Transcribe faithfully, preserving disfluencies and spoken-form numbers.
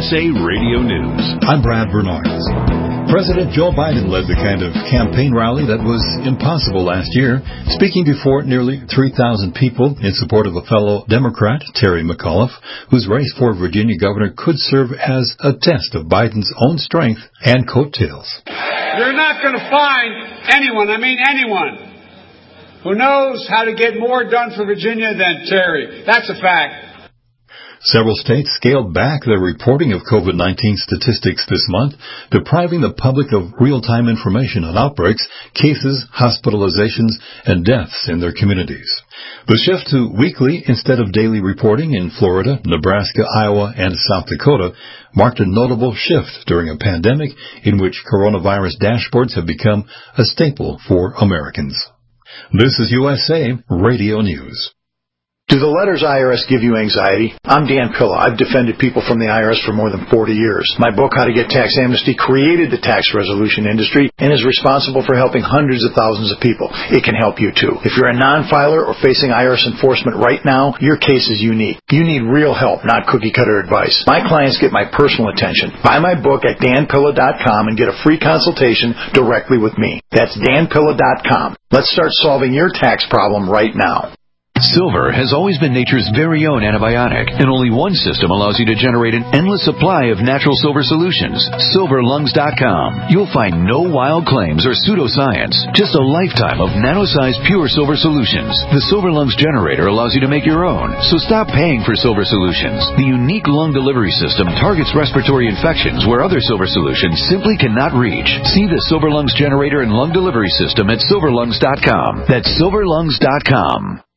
S A Radio News. I'm Brad Bernards. President Joe Biden led the kind of campaign rally that was impossible last year, speaking before nearly three thousand people in support of a fellow Democrat, Terry McAuliffe, whose race for Virginia governor could serve as a test of Biden's own strength and coattails. You're not going to find anyone, I mean anyone, who knows how to get more done for Virginia than Terry. That's a fact. Several states scaled back their reporting of COVID nineteen statistics this month, depriving the public of real-time information on outbreaks, cases, hospitalizations, and deaths in their communities. The shift to weekly instead of daily reporting in Florida, Nebraska, Iowa, and South Dakota marked a notable shift during a pandemic in which coronavirus dashboards have become a staple for Americans. This is U S A Radio News. Do the letters I R S give you anxiety? I'm Dan Pilla. I've defended people from the I R S for more than forty years. My book, How to Get Tax Amnesty, created the tax resolution industry and is responsible for helping hundreds of thousands of people. It can help you, too. If you're a non-filer or facing I R S enforcement right now, your case is unique. You need real help, not cookie-cutter advice. My clients get my personal attention. Buy my book at dan pilla dot com and get a free consultation directly with me. That's dan pilla dot com. Let's start solving your tax problem right now. Silver has always been nature's very own antibiotic, and only one system allows you to generate an endless supply of natural silver solutions. silver lungs dot com. You'll find no wild claims or pseudoscience, just a lifetime of nano-sized pure silver solutions. The Silver Lungs generator allows you to make your own, so stop paying for silver solutions. The unique lung delivery system targets respiratory infections where other silver solutions simply cannot reach. See the Silver Lungs generator and lung delivery system at silver lungs dot com. That's silver lungs dot com.